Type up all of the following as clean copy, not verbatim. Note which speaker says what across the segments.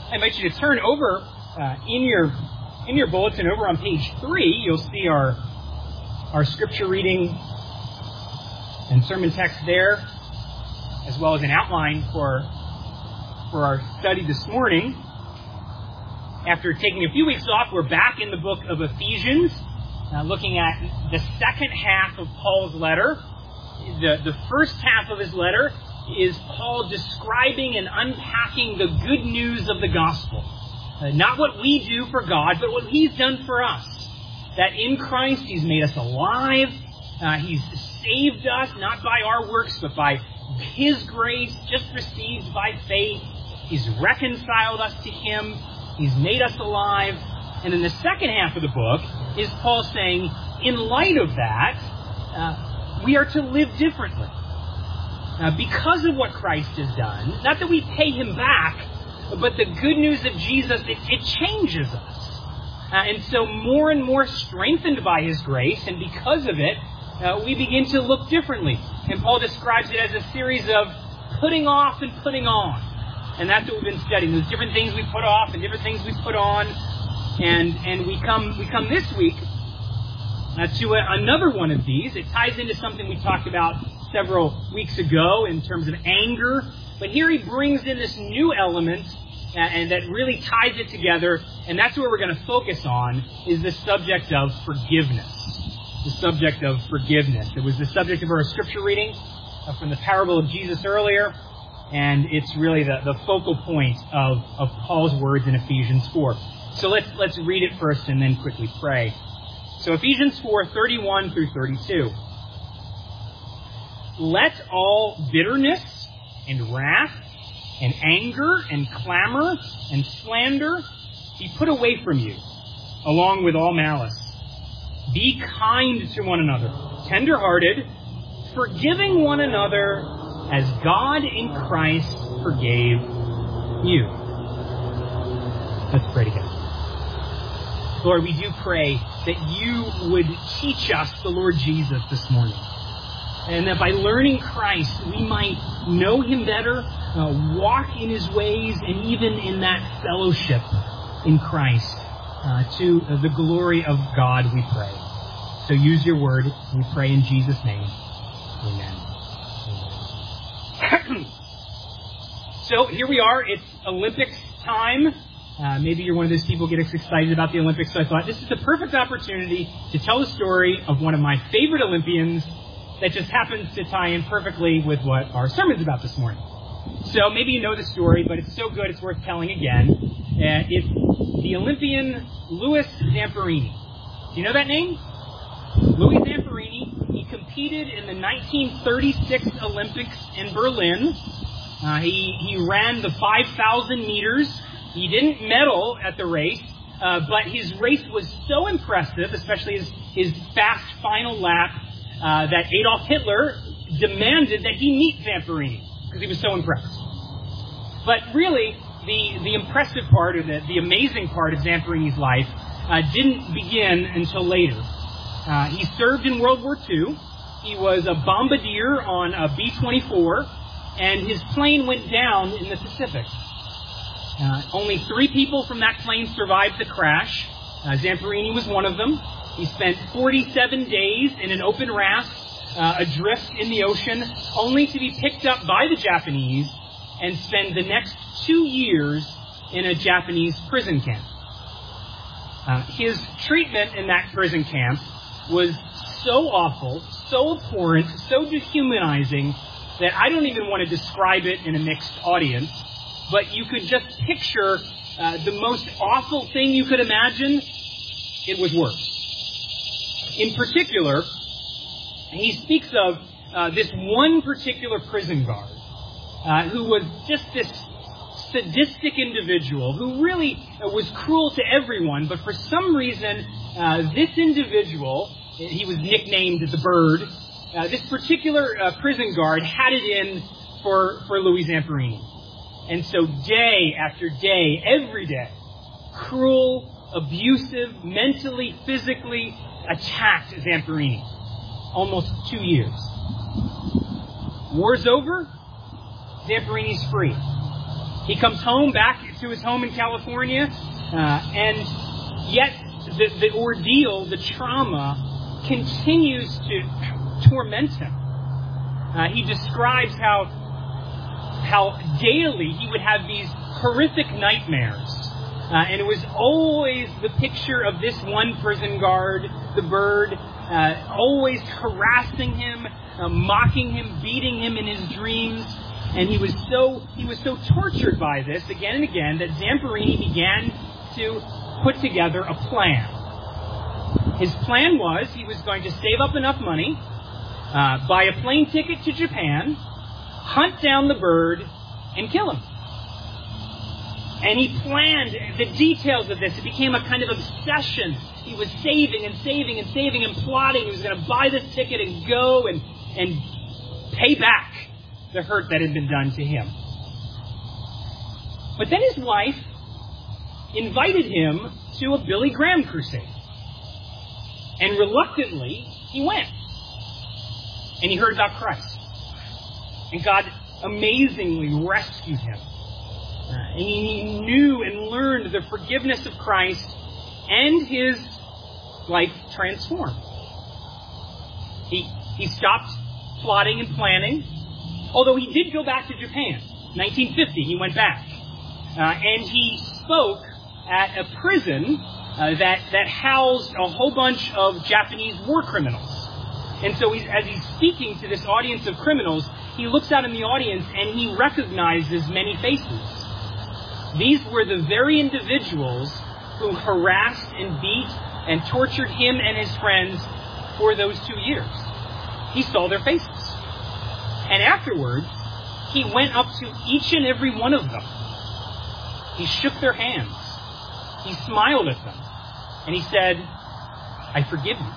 Speaker 1: I invite you to turn over in your bulletin over on page 3. You'll see our scripture reading and sermon text there, as well as an outline for our study this morning. After taking a few weeks off, we're back in the book of Ephesians, looking at the second half of Paul's letter. The first half of his letter is Paul describing and unpacking the good news of the gospel. Not what we do for God, but what He's done for us. That in Christ He's made us alive. He's saved us, not by our works, but by His grace, just received by faith. He's reconciled us to Him. He's made us alive. And in the second half of the book is Paul saying, in light of that, we are to live differently. Because of what Christ has done, not that we pay Him back, but the good news of Jesus, it changes us. And so more and more strengthened by His grace, and because of it, we begin to look differently. And Paul describes it as a series of putting off and putting on. And that's what we've been studying. There's different things we put off and different things we put on. And we come this week to another one of these. It ties into something we talked about several weeks ago in terms of anger. But here he brings in this new element and that really ties it together. And that's where we're going to focus on, is the subject of forgiveness. The subject of forgiveness. It was the subject of our scripture reading from the parable of Jesus earlier. And it's really the focal point of Paul's words in Ephesians 4. So let's read it first and then quickly pray. So Ephesians 4:31 through 32. Let all bitterness and wrath and anger and clamor and slander be put away from you, along with all malice. Be kind to one another, tender-hearted, forgiving one another as God in Christ forgave you. Let's pray together. Lord, we do pray that you would teach us the Lord Jesus this morning. And that by learning Christ, we might know Him better, walk in His ways, and even in that fellowship in Christ, to the glory of God, we pray. So use your word, we pray in Jesus' name. Amen. So here we are. It's Olympics time. Maybe you're one of those people who get excited about the Olympics. So I thought this is the perfect opportunity to tell the story of one of my favorite Olympians that just happens to tie in perfectly with what our sermon's about this morning. So maybe you know the story, but it's so good it's worth telling again. It's the Olympian Louis Zamperini. Do you know that name? Louis Zamperini. He competed in the 1936 Olympics in Berlin. He ran the 5,000 meters. He didn't medal at the race, but his race was so impressive, especially his fast final lap, that Adolf Hitler demanded that he meet Zamperini because he was so impressed. But really, the impressive part, or the amazing part of Zamperini's life didn't begin until later. He served in World War II. He was a bombardier on a B-24, and his plane went down in the Pacific. Only 3 people from that plane survived the crash. Zamperini was one of them. He spent 47 days in an open raft, adrift in the ocean, only to be picked up by the Japanese and spend the next 2 years in a Japanese prison camp. His treatment in that prison camp was so awful, so abhorrent, so dehumanizing that I don't even want to describe it in a mixed audience. But you could just picture the most awful thing you could imagine. It was worse. In particular, he speaks of this one particular prison guard who was just this sadistic individual who really was cruel to everyone. But for some reason, this individual, he was nicknamed the Bird, this particular prison guard had it in for Louis Zamperini. And so day after day, every day, cruel, abusive, mentally, physically attacked Zamperini. Almost 2 years. War's over. Zamperini's free. He comes home, back to his home in California, and yet the ordeal, the trauma, continues to torment him. He describes how daily he would have these horrific nightmares. And it was always the picture of this one prison guard, the Bird, always harassing him, mocking him, beating him in his dreams. And he was so tortured by this again and again that Zamperini began to put together a plan. His plan was he was going to save up enough money, buy a plane ticket to Japan, hunt down the Bird, and kill him. And he planned the details of this. It became a kind of obsession. He was saving and saving and saving and plotting. He was going to buy this ticket and go and pay back the hurt that had been done to him. But then his wife invited him to a Billy Graham crusade. And reluctantly, he went. And he heard about Christ. And God amazingly rescued him. And he knew and learned the forgiveness of Christ, and his life transformed. He stopped plotting and planning, although he did go back to Japan. 1950, he went back. And he spoke at a prison that housed a whole bunch of Japanese war criminals. And so as he's speaking to this audience of criminals, he looks out in the audience and he recognizes many faces. These were the very individuals who harassed and beat and tortured him and his friends for those 2 years. He saw their faces. And afterwards, he went up to each and every one of them. He shook their hands. He smiled at them. And he said, "I forgive you."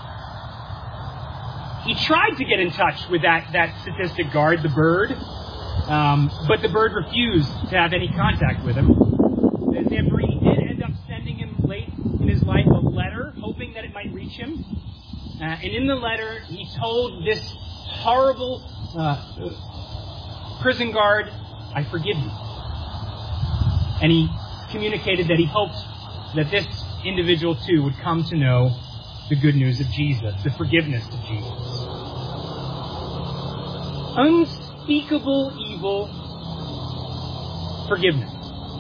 Speaker 1: He tried to get in touch with that statistic guard, the Bird, but the Bird refused to have any contact with him. Zamperini did end up sending him late in his life a letter, hoping that it might reach him. And in the letter, he told this horrible prison guard, "I forgive you." And he communicated that he hoped that this individual too would come to know the good news of Jesus, the forgiveness of Jesus. Unspeakable evil, forgiveness.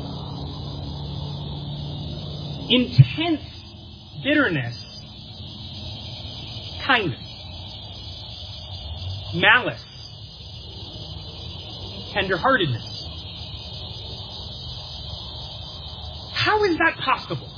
Speaker 1: Intense bitterness, kindness. Malice, tenderheartedness. How is that possible?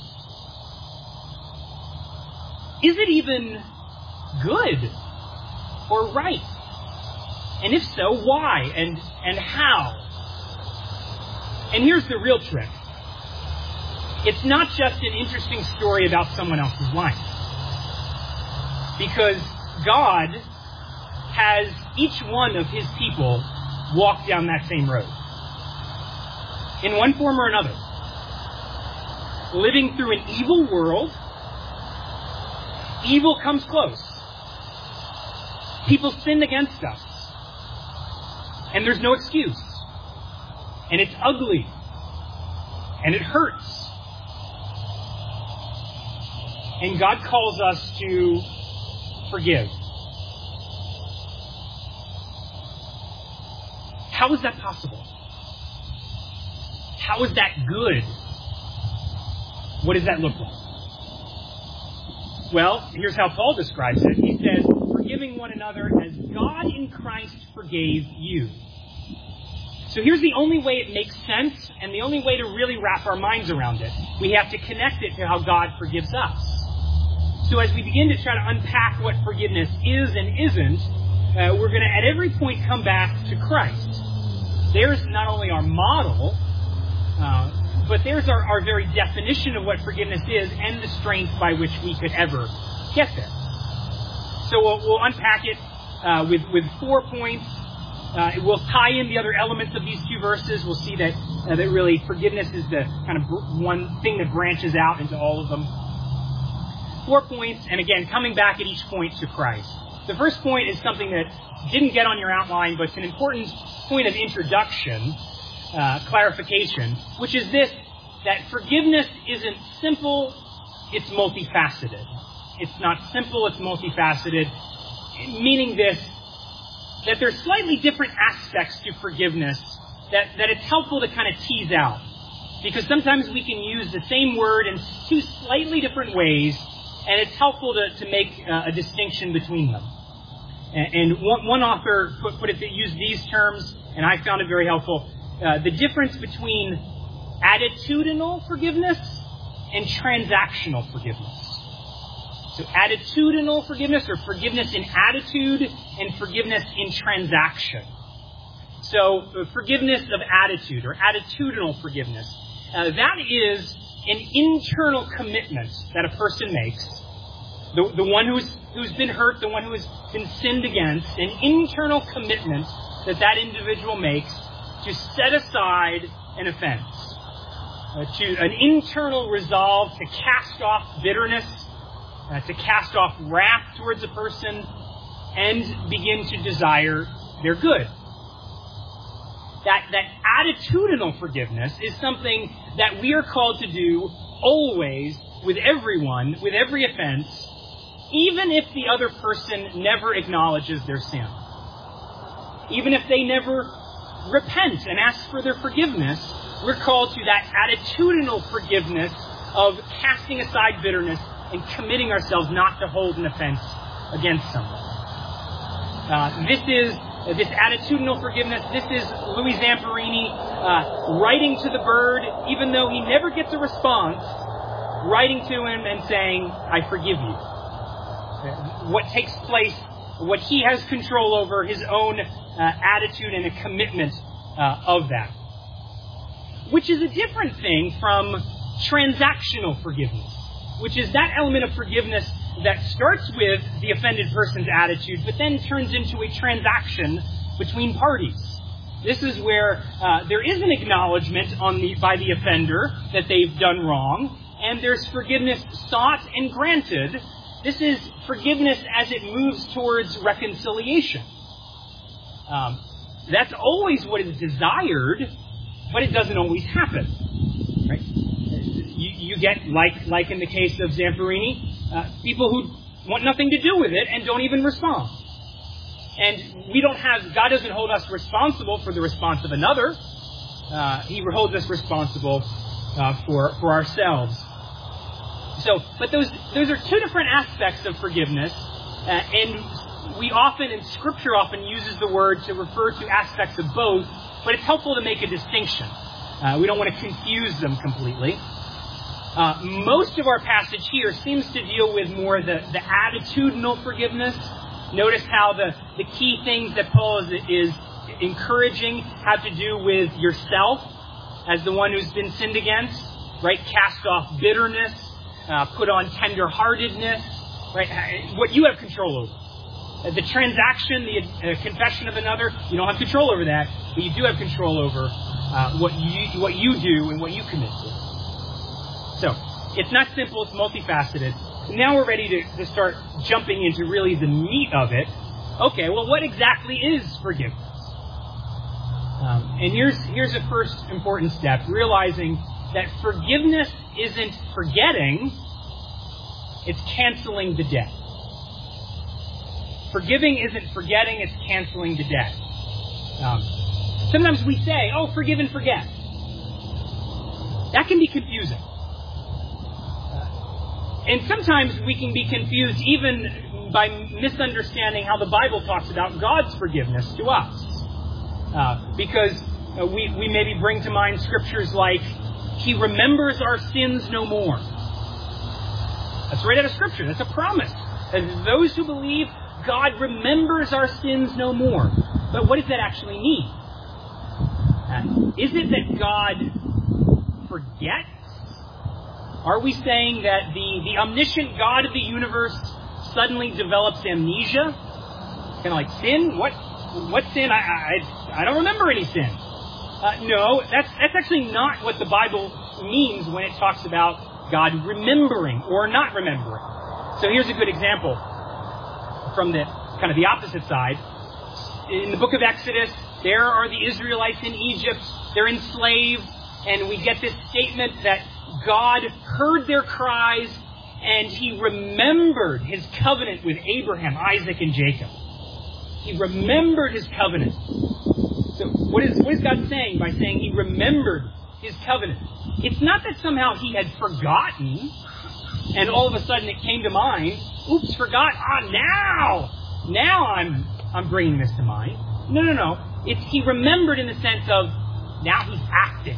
Speaker 1: Is it even good or right? And if so, why and how? And here's the real trick. It's not just an interesting story about someone else's life. Because God has each one of his people walk down that same road. In one form or another. Living through an evil world, evil comes close. People sin against us. And there's no excuse. And it's ugly. And it hurts. And God calls us to forgive. How is that possible? How is that good? What does that look like? Well, here's how Paul describes it. He says, forgiving one another as God in Christ forgave you. So here's the only way it makes sense and the only way to really wrap our minds around it. We have to connect it to how God forgives us. So as we begin to try to unpack what forgiveness is and isn't, we're going to at every point come back to Christ. There's not only our model, but there's our very definition of what forgiveness is and the strength by which we could ever get there. So we'll unpack it with 4 points. We'll tie in the other elements of these two verses. We'll see that really forgiveness is the kind of one thing that branches out into all of them. 4 points, and again, coming back at each point to Christ. The first point is something that didn't get on your outline, but it's an important point of introduction. clarification, which is this, that forgiveness isn't simple, it's multifaceted. It's not simple, it's multifaceted, meaning this, that there's slightly different aspects to forgiveness that it's helpful to kind of tease out. Because sometimes we can use the same word in two slightly different ways, and it's helpful to make a distinction between them. And one author put it to use these terms, and I found it very helpful. The difference between attitudinal forgiveness and transactional forgiveness. So attitudinal forgiveness, or forgiveness in attitude, and forgiveness in transaction. So forgiveness of attitude, or attitudinal forgiveness, that is an internal commitment that a person makes. The one who's been hurt, the one who has been sinned against, an internal commitment that individual makes to set aside an offense. To an internal resolve to cast off bitterness, to cast off wrath towards a person, and begin to desire their good. That attitudinal forgiveness is something that we are called to do always with everyone, with every offense, even if the other person never acknowledges their sin. Even if they never repent and ask for their forgiveness, we're called to that attitudinal forgiveness of casting aside bitterness and committing ourselves not to hold an offense against someone. This attitudinal forgiveness, this is Louis Zamperini writing to the bird, even though he never gets a response, writing to him and saying, I forgive you. What takes place, what he has control over, his own attitude and a commitment of that. Which is a different thing from transactional forgiveness, which is that element of forgiveness that starts with the offended person's attitude, but then turns into a transaction between parties. This is where there is an acknowledgement by the offender that they've done wrong, and there's forgiveness sought and granted. This is forgiveness as it moves towards reconciliation. That's always what is desired, but it doesn't always happen. Right? You get, like in the case of Zamperini, people who want nothing to do with it and don't even respond. And God doesn't hold us responsible for the response of another. He holds us responsible for ourselves. But those are two different aspects of forgiveness, and we often, and Scripture often uses the word to refer to aspects of both, but it's helpful to make a distinction. We don't want to confuse them completely. Most of our passage here seems to deal with more the attitudinal forgiveness. Notice how the key things that Paul is encouraging have to do with yourself as the one who's been sinned against, right? Cast off bitterness, put on tenderheartedness, right? What you have control over. The transaction, the confession of another, you don't have control over that, but you do have control over what you do and what you commit to. So, it's not simple, it's multifaceted. Now we're ready to start jumping into really the meat of it. Okay, well, what exactly is forgiveness? And here's a first important step, realizing that forgiveness isn't forgetting, it's canceling the debt. Forgiving isn't forgetting, it's canceling the debt. Sometimes we say, forgive and forget. That can be confusing. And sometimes we can be confused even by misunderstanding how the Bible talks about God's forgiveness to us. Because we maybe bring to mind scriptures like, He remembers our sins no more. That's right out of Scripture. That's a promise. As those who believe, God remembers our sins no more. But what does that actually mean? Is it that God forgets? Are we saying that the omniscient God of the universe suddenly develops amnesia? Kind of like sin? What sin? I don't remember any sin. No, that's actually not what the Bible means when it talks about God remembering or not remembering. So here's a good example from the kind of the opposite side. In the book of Exodus, There are the Israelites in Egypt. They're enslaved. And we get this statement that God heard their cries and He remembered His covenant with Abraham, Isaac, and Jacob. He remembered His covenant. So what is God saying by saying He remembered His covenant? It's not that somehow He had forgotten and all of a sudden it came to mind. Oops, forgot. Now I'm bringing this to mind. No. It's He remembered in the sense of now He's acting.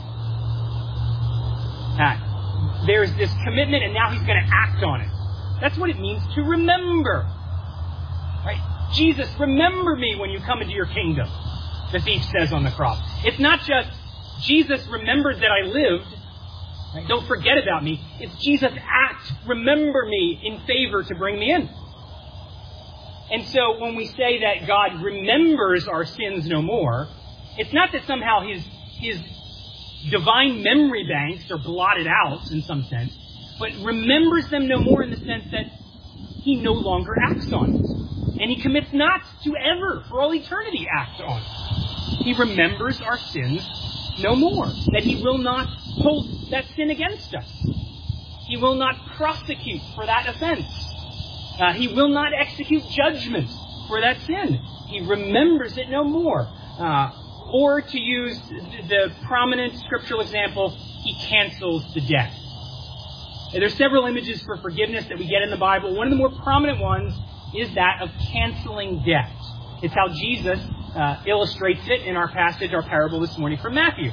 Speaker 1: There's this commitment and now He's going to act on it. That's what it means to remember. Right? Jesus, remember me when you come into your kingdom, the thief says on the cross. It's not just Jesus remembered that I lived. Right? Don't forget about me. It's Jesus act, remember me in favor to bring me in. And so when we say that God remembers our sins no more, it's not that somehow His divine memory banks are blotted out in some sense, but remembers them no more in the sense that He no longer acts on it. And He commits not to ever, for all eternity, act on it. He remembers our sins no more. That He will not hold that sin against us. He will not prosecute for that offense. He will not execute judgment for that sin. He remembers it no more. Or to use the prominent scriptural example, He cancels the debt. There's several images for forgiveness that we get in the Bible. One of the more prominent ones is that of canceling debt. It's how Jesus illustrates it in our passage, our parable this morning from Matthew.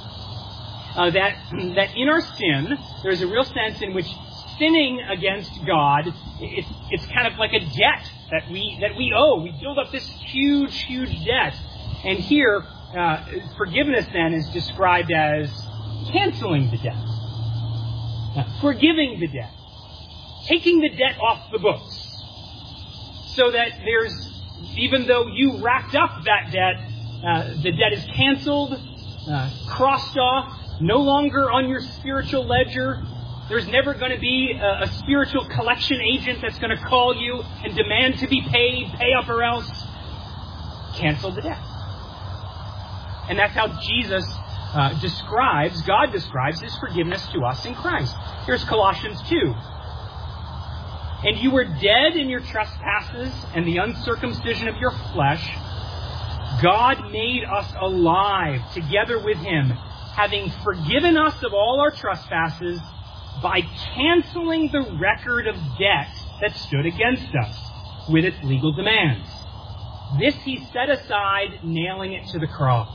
Speaker 1: That in our sin, there's a real sense in which sinning against God, it's kind of like a debt that we owe. We build up this huge debt. And here, forgiveness then is described as canceling the debt, forgiving the debt, taking the debt off the books, so that even though you racked up that debt, the debt is canceled, crossed off, no longer on your spiritual ledger. There's never going to be a spiritual collection agent that's going to call you and demand to be paid, pay up or else. Cancel the debt. And that's how Jesus God describes His forgiveness to us in Christ. Here's Colossians 2. And you were dead in your trespasses and the uncircumcision of your flesh. God made us alive together with Him, having forgiven us of all our trespasses by canceling the record of debt that stood against us with its legal demands. This He set aside, nailing it to the cross.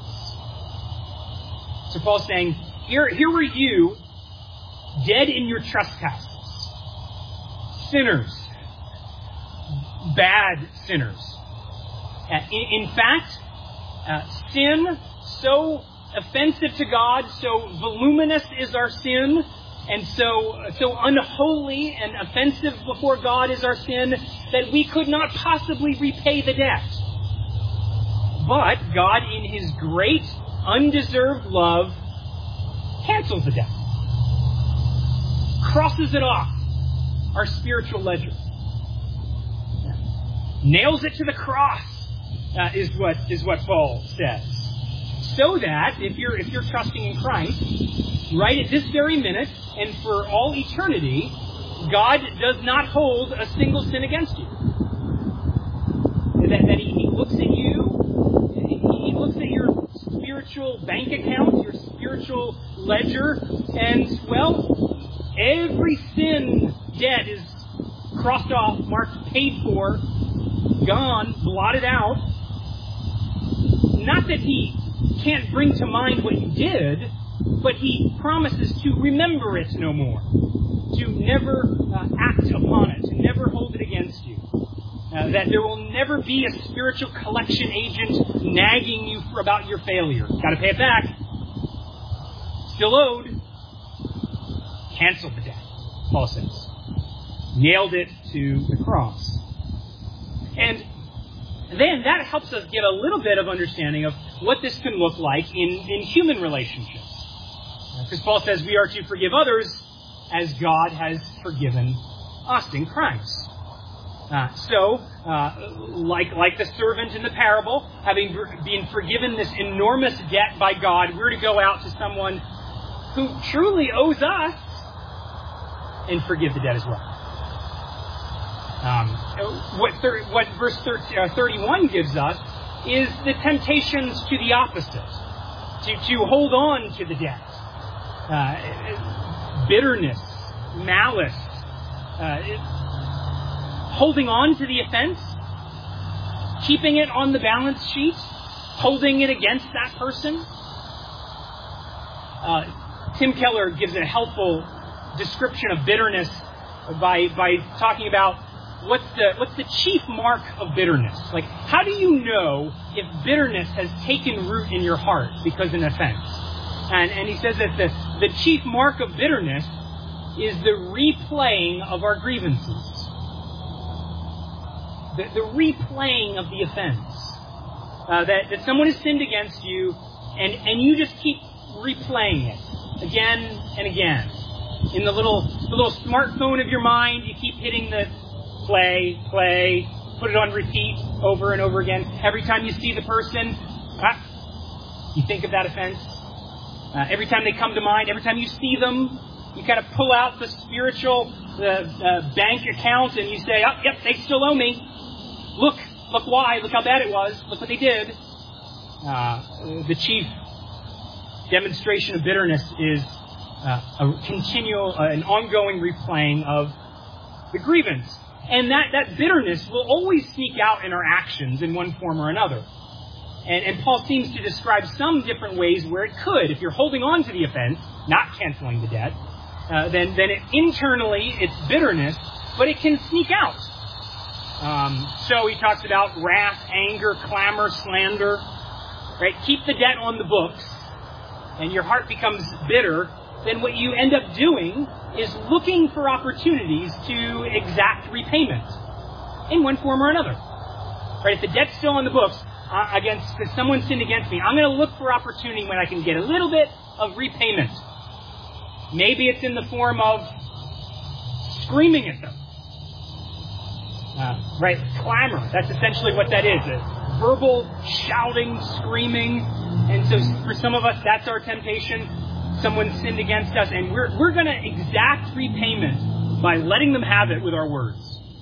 Speaker 1: So Paul's saying, here were you, dead in your trespasses. Sinners. Bad sinners. In fact, sin, so offensive to God, so voluminous is our sin, and so unholy and offensive before God is our sin, that we could not possibly repay the debt. But God, in His great, undeserved love, cancels the debt. Crosses it off our spiritual ledger. Nails it to the cross, is what Paul says. So that if you're trusting in Christ, right at this very minute and for all eternity, God does not hold a single sin against you. That He looks at you, He looks at your spiritual bank account, your spiritual ledger, and, well, every sin debt is crossed off, marked paid for, gone, blotted out. Not that He can't bring to mind what you did, but He promises to remember it no more, to never act upon it, to never hold it against you. That there will never be a spiritual collection agent nagging you about your failure. Got to pay it back. Still owed. Canceled the debt, Paul says. Nailed it to the cross. And then that helps us get a little bit of understanding of what this can look like in human relationships. Because Paul says we are to forgive others as God has forgiven us in Christ. Like the servant in the parable, having been forgiven this enormous debt by God, we're to go out to someone who truly owes us and forgive the debt as well. What verse 31 gives us is the temptations to the opposite, to hold on to the debt. Bitterness, malice, holding on to the offense, keeping it on the balance sheet, holding it against that person. Tim Keller gives a helpful description of bitterness by talking about what's the chief mark of bitterness. Like, how do you know if bitterness has taken root in your heart because of an offense? And he says that the chief mark of bitterness is the replaying of our grievances. The replaying of the offense. That someone has sinned against you, and you just keep replaying it again and again. In the little smartphone of your mind, you keep hitting the play, put it on repeat over and over again. Every time you see the person, you think of that offense. Every time they come to mind, every time you see them, you kind of pull out the spiritual bank account and you say, yep, they still owe me. Look why, look how bad it was, look what they did. The chief demonstration of bitterness is a continual, an ongoing replaying of the grievance. And that bitterness will always sneak out in our actions in one form or another. And Paul seems to describe some different ways where it could. If you're holding on to the offense, not canceling the debt, then internally it's bitterness, but it can sneak out. So he talks about wrath, anger, clamor, slander. Right? Keep the debt on the books, and your heart becomes bitter. Then what you end up doing is looking for opportunities to exact repayment in one form or another. Right? If the debt's still on the books, because someone sinned against me, I'm going to look for opportunity when I can get a little bit of repayment. Maybe it's in the form of screaming at them. Right? Clamor. That's essentially what that is. Verbal shouting, screaming. And so for some of us, that's our temptation. Someone sinned against us, and we're going to exact repayment by letting them have it with our words.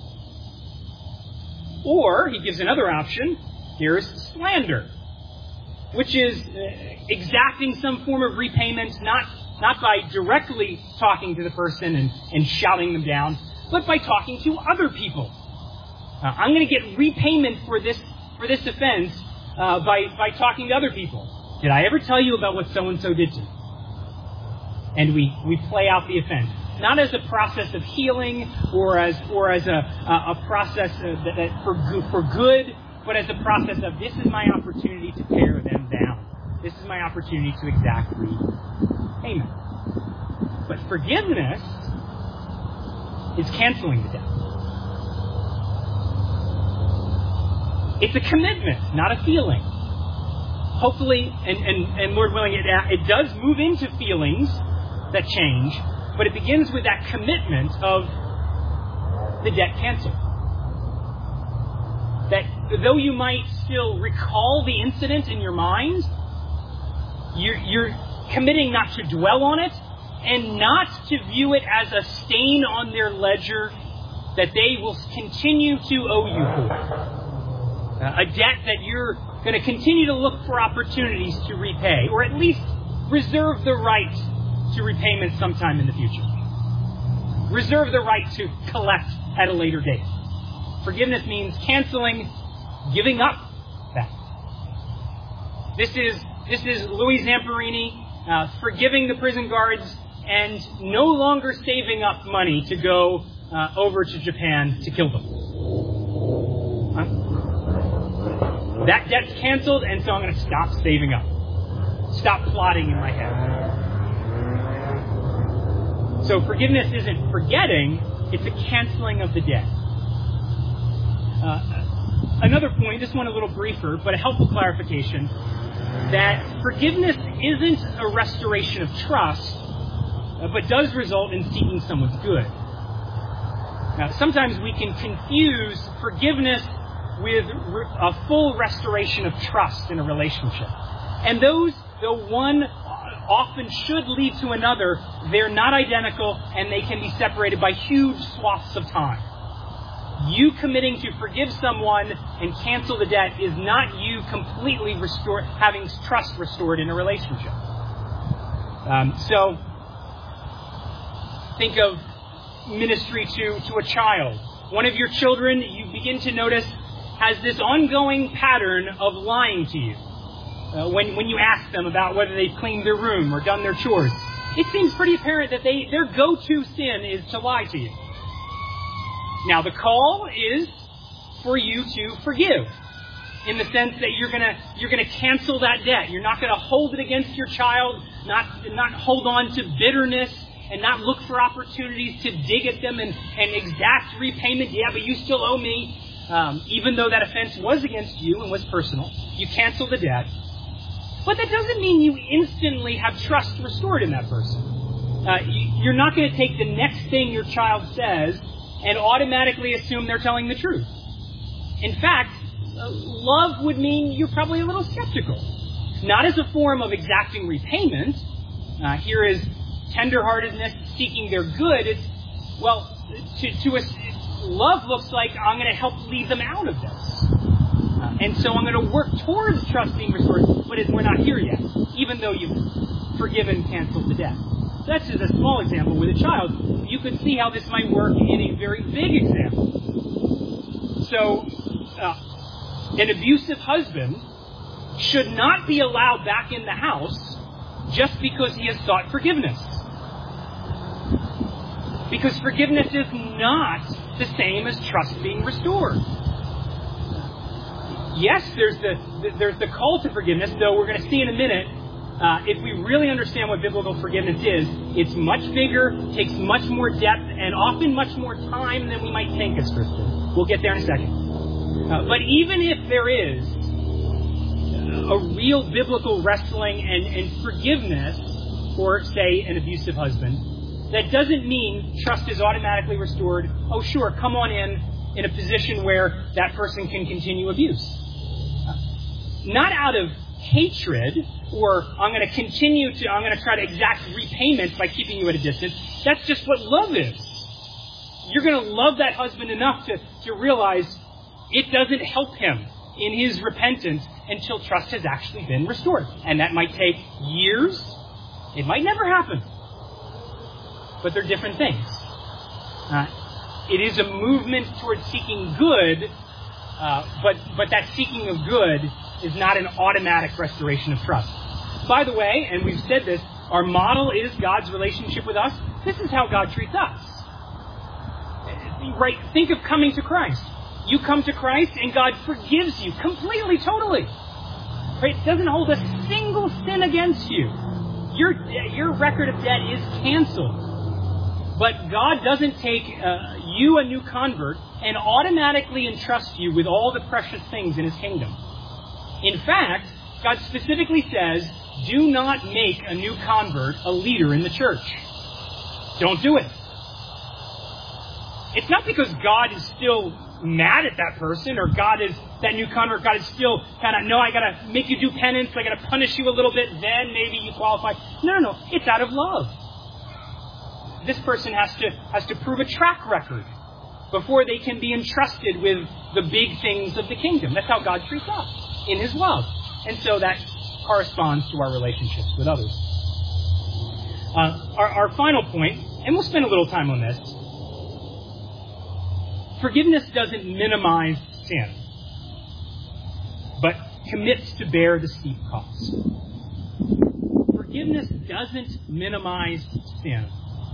Speaker 1: Or, he gives another option. Here's slander, which is exacting some form of repayment, not by directly talking to the person and shouting them down, but by talking to other people. I'm going to get repayment for this offense by talking to other people. Did I ever tell you about what so-and-so did to me? And we play out the offense. Not as a process of healing or as a process that for good, but as a process of, this is my opportunity to tear them down. This is my opportunity to exact repayment. But forgiveness is canceling the debt. It's a commitment, not a feeling. Hopefully, and Lord willing, it does move into feelings that change, but it begins with that commitment of the debt canceled. That though you might still recall the incident in your mind, you're committing not to dwell on it and not to view it as a stain on their ledger that they will continue to owe you for. A debt that you're going to continue to look for opportunities to repay, or at least reserve the right to repayment sometime in the future. Reserve the right to collect at a later date. Forgiveness means canceling, giving up that. This is Louis Zamperini forgiving the prison guards and no longer saving up money to go over to Japan to kill them. That debt's canceled, and so I'm going to stop saving up. Stop plotting in my head. So forgiveness isn't forgetting, it's a canceling of the debt. Another point, this one a little briefer, but a helpful clarification, that forgiveness isn't a restoration of trust, but does result in seeking someone's good. Now, sometimes we can confuse forgiveness with a full restoration of trust in a relationship. And those, though one often should lead to another, they're not identical and they can be separated by huge swaths of time. You committing to forgive someone and cancel the debt is not you completely having trust restored in a relationship. So, think of ministry to a child. One of your children, you begin to notice, has this ongoing pattern of lying to you. When you ask them about whether they've cleaned their room or done their chores, it seems pretty apparent that their go-to sin is to lie to you. Now, the call is for you to forgive, in the sense that you're gonna cancel that debt. You're not gonna hold it against your child, not hold on to bitterness, and not look for opportunities to dig at them and exact repayment. Yeah, but you still owe me. Even though that offense was against you and was personal, you cancel the debt. But that doesn't mean you instantly have trust restored in that person. You're not going to take the next thing your child says and automatically assume they're telling the truth. In fact, love would mean you're probably a little skeptical. Not as a form of exacting repayment. Here is tenderheartedness seeking their good. It's, well, love looks like I'm going to help lead them out of this. And so I'm going to work towards trust being restored, but we're not here yet, even though you've forgiven, canceled the debt. That's just a small example with a child. You could see how this might work in a very big example. So, an abusive husband should not be allowed back in the house just because he has sought forgiveness. Because forgiveness is not the same as trust being restored. Yes, there's the call to forgiveness, though we're going to see in a minute, if we really understand what biblical forgiveness is, it's much bigger, takes much more depth, and often much more time than we might think as Christians. We'll get there in a second. But even if there is a real biblical wrestling and forgiveness for, say, an abusive husband, that doesn't mean trust is automatically restored. Oh, sure, come on in a position where that person can continue abuse. Not out of hatred, or I'm going to try to exact repayment by keeping you at a distance. That's just what love is. You're going to love that husband enough to realize it doesn't help him in his repentance until trust has actually been restored. And that might take years. It might never happen. But they're different things. It is a movement towards seeking good, but that seeking of good is not an automatic restoration of trust. By the way, and we've said this, our model is God's relationship with us. This is how God treats us. Right? Think of coming to Christ. You come to Christ and God forgives you completely, totally. Right? It doesn't hold a single sin against you. Your record of debt is canceled. But God doesn't take you, a new convert, and automatically entrust you with all the precious things in His kingdom. In fact, God specifically says, do not make a new convert a leader in the church. Don't do it. It's not because God is still mad at that person, or that new convert, God is still no, I got to make you do penance, I got to punish you a little bit, then maybe you qualify. No. It's out of love. This person has to prove a track record before they can be entrusted with the big things of the kingdom. That's how God treats us, in His love. And so that corresponds to our relationships with others. Our final point, and we'll spend a little time on this, forgiveness doesn't minimize sin, but commits to bear the steep cost. Forgiveness doesn't minimize sin.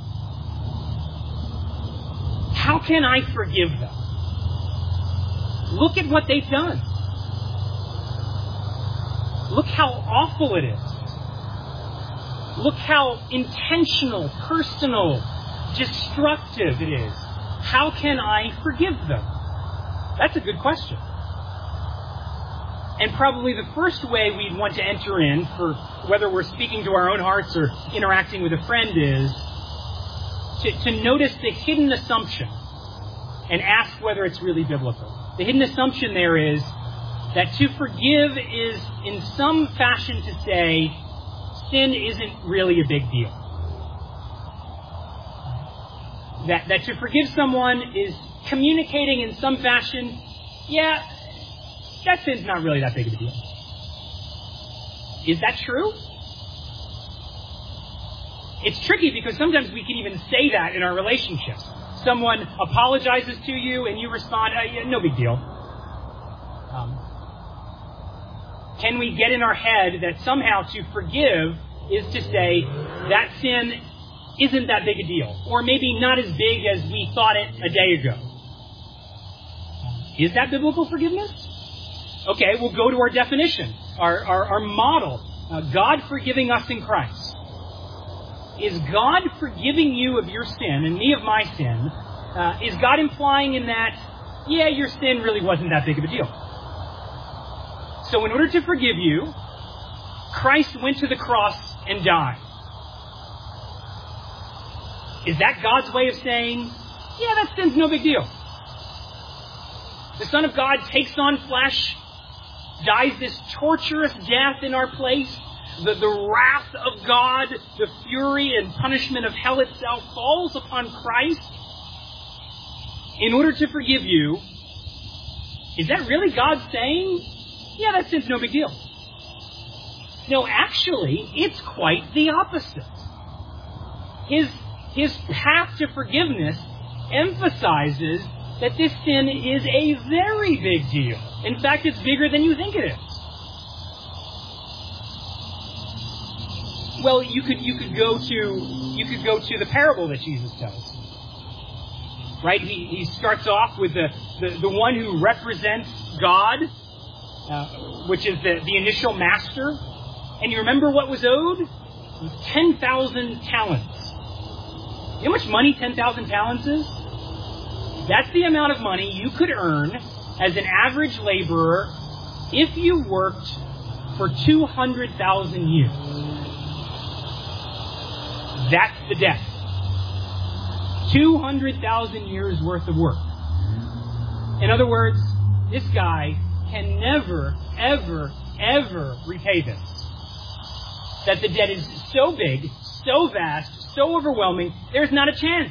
Speaker 1: How can I forgive them? Look at what they've done. Look how awful it is. Look how intentional, personal, destructive it is. How can I forgive them? That's a good question. And probably the first way we'd want to enter in, for whether we're speaking to our own hearts or interacting with a friend, is to notice the hidden assumption and ask whether it's really biblical. The hidden assumption there is that to forgive is in some fashion to say sin isn't really a big deal. That to forgive someone is communicating in some fashion, yeah, that sin's not really that big of a deal. Is that true? It's tricky because sometimes we can even say that in our relationships. Someone apologizes to you and you respond, yeah, no big deal. Can we get in our head that somehow to forgive is to say that sin isn't that big a deal, or maybe not as big as we thought it a day ago? Is that biblical forgiveness? Okay, we'll go to our definition, our model. God forgiving us in Christ. Is God forgiving you of your sin and me of my sin? Is God implying in that, yeah, your sin really wasn't that big of a deal? So in order to forgive you, Christ went to the cross and died. Is that God's way of saying, yeah, that sin's no big deal? The Son of God takes on flesh, dies this torturous death in our place. The wrath of God, the fury and punishment of hell itself falls upon Christ in order to forgive you. Is that really God saying, yeah, that sin's no big deal? No, actually, it's quite the opposite. His path to forgiveness emphasizes that this sin is a very big deal. In fact, it's bigger than you think it is. Well, you could go to the parable that Jesus tells. Right? He starts off with the one who represents God, which is the initial master. And you remember what was owed? It was 10,000 talents. You know how much money 10,000 talents is? That's the amount of money you could earn as an average laborer if you worked for 200,000 years. That's the debt. 200,000 years worth of work. In other words, this guy can never, ever, ever repay this. That the debt is so big, so vast, so overwhelming, there's not a chance.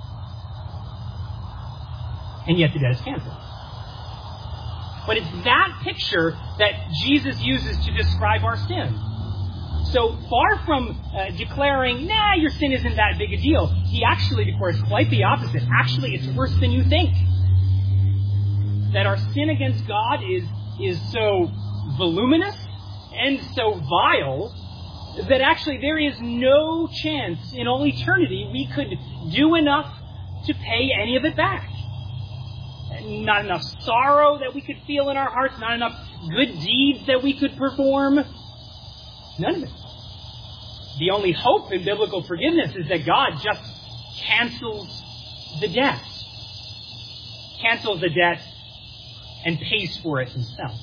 Speaker 1: And yet the debt is canceled. But it's that picture that Jesus uses to describe our sin. So far from declaring, nah, your sin isn't that big a deal, he actually declares quite the opposite. Actually, it's worse than you think. That our sin against God is so voluminous and so vile that actually there is no chance in all eternity we could do enough to pay any of it back. Not enough sorrow that we could feel in our hearts, not enough good deeds that we could perform. None of it. The only hope in biblical forgiveness is that God just cancels the debt. Cancels the debt and pays for it himself.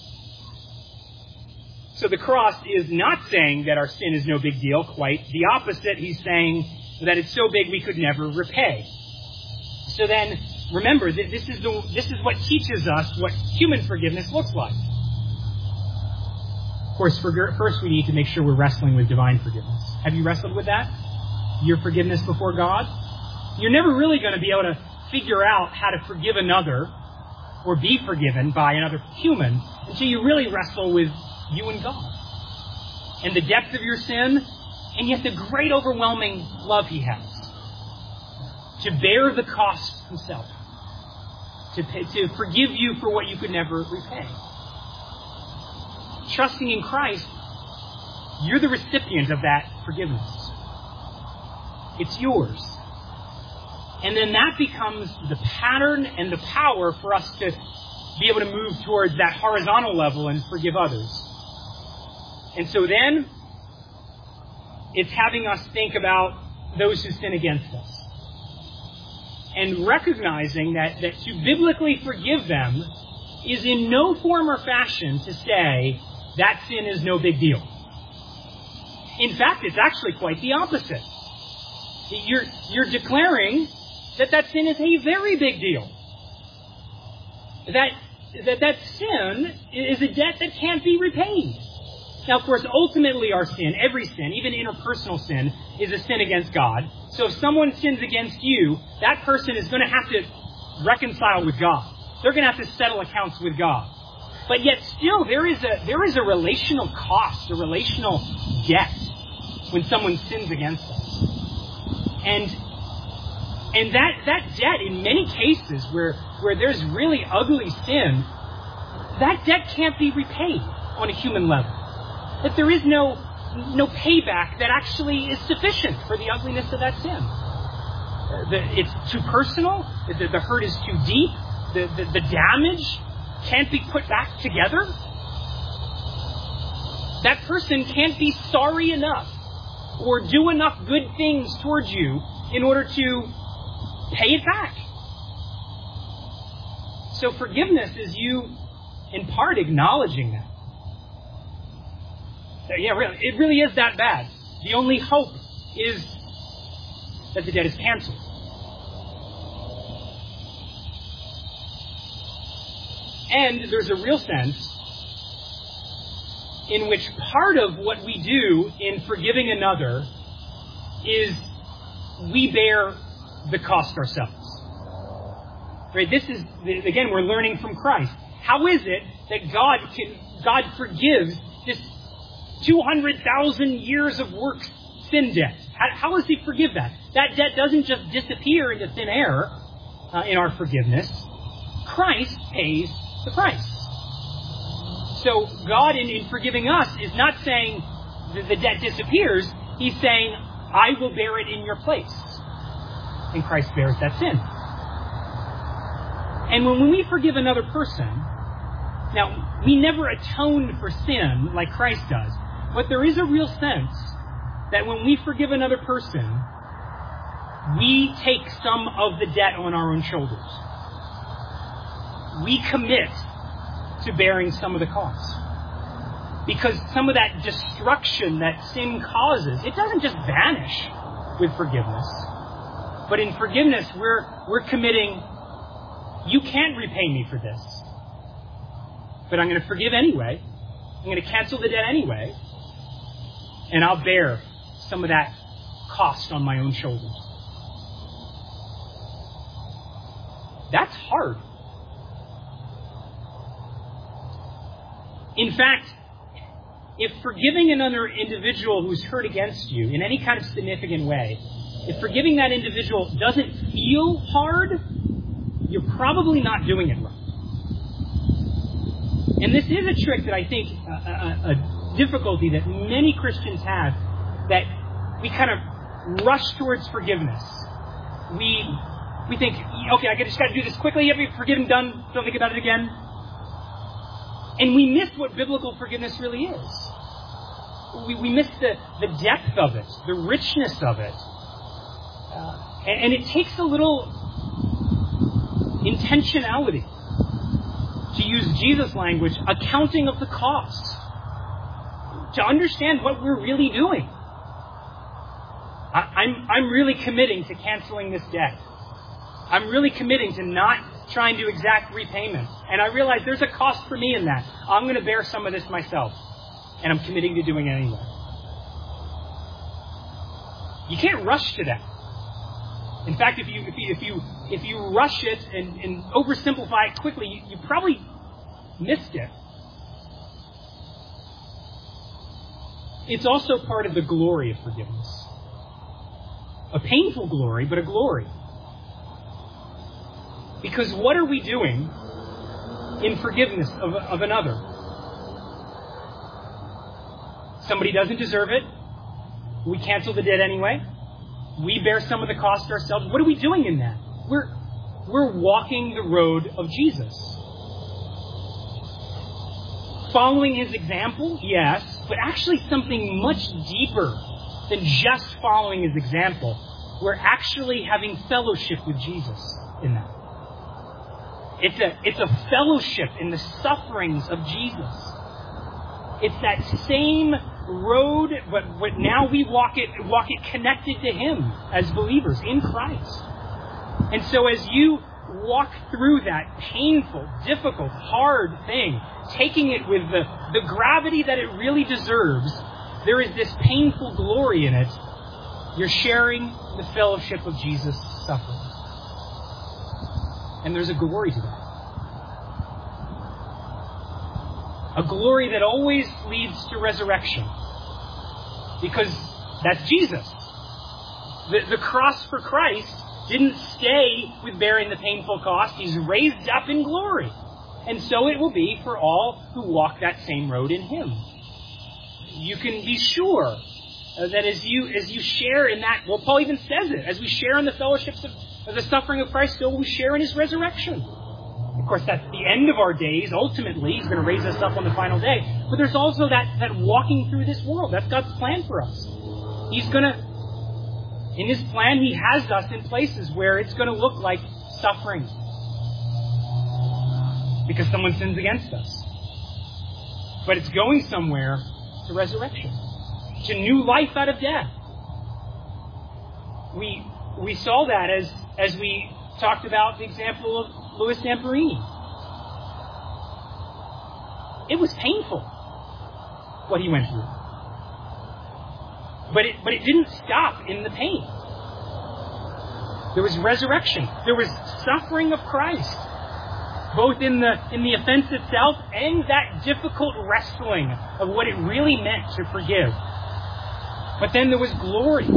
Speaker 1: So the cross is not saying that our sin is no big deal, quite the opposite. He's saying that it's so big we could never repay. So then, remember, that this is what teaches us what human forgiveness looks like. Of course, first we need to make sure we're wrestling with divine forgiveness. Have you wrestled with that? Your forgiveness before God? You're never really going to be able to figure out how to forgive another or be forgiven by another human until you really wrestle with you and God. And the depth of your sin, and yet the great overwhelming love he has. To bear the cost himself. To forgive you for what you could never repay. Trusting in Christ, you're the recipient of that forgiveness. It's yours. And then that becomes the pattern and the power for us to be able to move towards that horizontal level and forgive others. And so then, it's having us think about those who sin against us. And recognizing that to biblically forgive them is in no form or fashion to say that sin is no big deal. In fact, it's actually quite the opposite. You're declaring that sin is a very big deal. that sin is a debt that can't be repaid. Now, of course, ultimately our sin, every sin, even interpersonal sin, is a sin against God. So if someone sins against you, that person is going to have to reconcile with God. They're going to have to settle accounts with God. But yet still, there is a relational cost, a relational debt when someone sins against us. And that debt, in many cases where there's really ugly sin, that debt can't be repaid on a human level. That there is no payback that actually is sufficient for the ugliness of that sin. It's too personal. The hurt is too deep. The damage can't be put back together. That person can't be sorry enough or do enough good things towards you in order to pay it back. So forgiveness is you, in part, acknowledging that. Yeah, really, it really is that bad. The only hope is that the debt is canceled. And there's a real sense in which part of what we do in forgiving another is we bear the cost ourselves. Right? This is, again, we're learning from Christ. How is it that God forgives this 200,000 years of work sin debt? How does He forgive that? That debt doesn't just disappear into thin air in our forgiveness. Christ pays the price. So God, in forgiving us, is not saying the debt disappears. He's saying, I will bear it in your place. And Christ bears that sin. And when we forgive another person, now, we never atone for sin like Christ does, but there is a real sense that when we forgive another person, we take some of the debt on our own shoulders. We commit to bearing some of the costs. Because some of that destruction that sin causes, it doesn't just vanish with forgiveness. But in forgiveness, we're committing, you can't repay me for this. But I'm going to forgive anyway. I'm going to cancel the debt anyway. And I'll bear some of that cost on my own shoulders. That's hard. In fact, if forgiving another individual who's hurt against you in any kind of significant way, if forgiving that individual doesn't feel hard, you're probably not doing it right. And this is a trick that I think, a difficulty that many Christians have, that we kind of rush towards forgiveness. We think, okay, I just got to do this quickly, have you forgiven, done, don't think about it again. And we miss what biblical forgiveness really is. We miss the depth of it, the richness of it. And it takes a little intentionality. To use Jesus' language, accounting of the costs. To understand what we're really doing. I'm really committing to canceling this debt. I'm really committing to not trying to exact repayment. And I realize there's a cost for me in that. I'm going to bear some of this myself. And I'm committing to doing it anyway. You can't rush to that. In fact, if you rush it and oversimplify it quickly, you probably missed it. It's also part of the glory of forgiveness. A painful glory, but a glory. Because what are we doing in forgiveness of another? Somebody doesn't deserve it. We cancel the debt anyway. We bear some of the cost ourselves. What are we doing in that? We're walking the road of Jesus. Following His example, yes, but actually something much deeper than just following His example. We're actually having fellowship with Jesus in that. It's a fellowship in the sufferings of Jesus. It's that same road, but now we walk it connected to Him as believers in Christ. And so as you walk through that painful, difficult, hard thing, taking it with the gravity that it really deserves, there is this painful glory in it. You're sharing the fellowship of Jesus' suffering. And there's a glory to that. A glory that always leads to resurrection. Because that's Jesus. The cross for Christ didn't stay with bearing the painful cost. He's raised up in glory. And so it will be for all who walk that same road in Him. You can be sure that as you share in that, well, Paul even says it, as we share in the fellowships of the suffering of Christ, so we share in His resurrection. Of course, that's the end of our days. Ultimately, He's going to raise us up on the final day. But there's also that walking through this world. That's God's plan for us. He's going to, in His plan, He has us in places where it's going to look like suffering. Because someone sins against us. But it's going somewhere to resurrection. To new life out of death. We saw that as we talked about the example of Louis Zamperini. It was painful what he went through. But it didn't stop in the pain. There was resurrection. There was suffering of Christ. Both in the offense itself and that difficult wrestling of what it really meant to forgive. But then there was glory.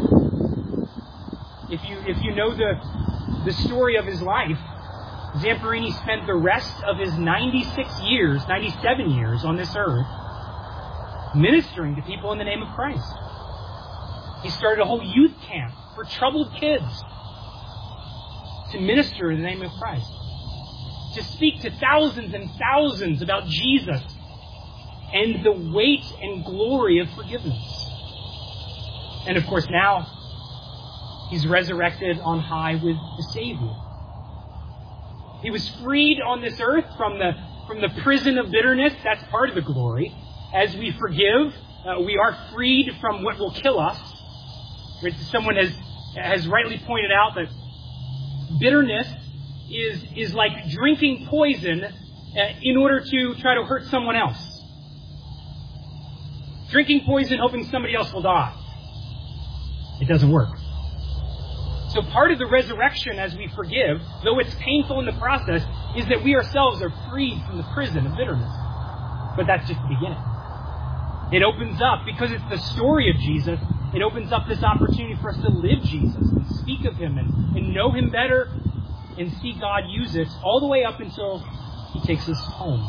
Speaker 1: If you know the story of his life, Zamperini spent the rest of his 97 years on this earth ministering to people in the name of Christ. He started a whole youth camp for troubled kids to minister in the name of Christ. To speak to thousands and thousands about Jesus and the weight and glory of forgiveness. And of course now, he's resurrected on high with the Savior. He was freed on this earth from the prison of bitterness. That's part of the glory. As we forgive, we are freed from what will kill us. Someone has rightly pointed out that bitterness is like drinking poison in order to try to hurt someone else. Drinking poison hoping somebody else will die. It doesn't work. So part of the resurrection as we forgive, though it's painful in the process, is that we ourselves are freed from the prison of bitterness. But that's just the beginning. It opens up, because it's the story of Jesus, it opens up this opportunity for us to live Jesus and speak of Him and know Him better and see God use it all the way up until He takes us home.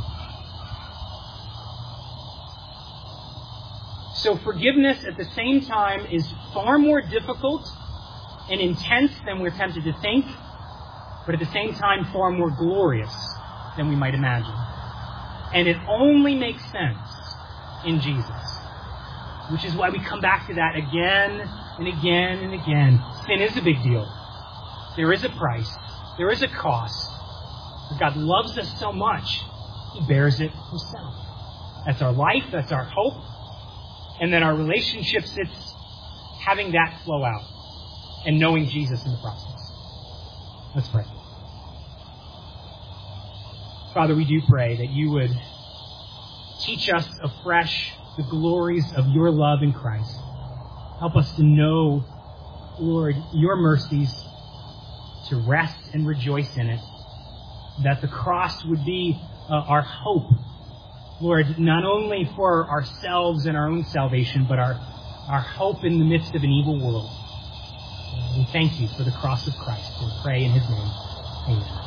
Speaker 1: So forgiveness at the same time is far more difficult and intense than we're tempted to think, but at the same time far more glorious than we might imagine. And it only makes sense in Jesus, which is why we come back to that again and again and again. Sin is a big deal. There is a price. There is a cost. But God loves us so much, He bears it Himself. That's our life. That's our hope. And then our relationships, it's having that flow out and knowing Jesus in the process. Let's pray. Father, we do pray that You would teach us afresh the glories of Your love in Christ. Help us to know, Lord, Your mercies, to rest and rejoice in it, that the cross would be our hope, Lord, not only for ourselves and our own salvation, but our hope in the midst of an evil world. We thank You for the cross of Christ and pray in His name. Amen.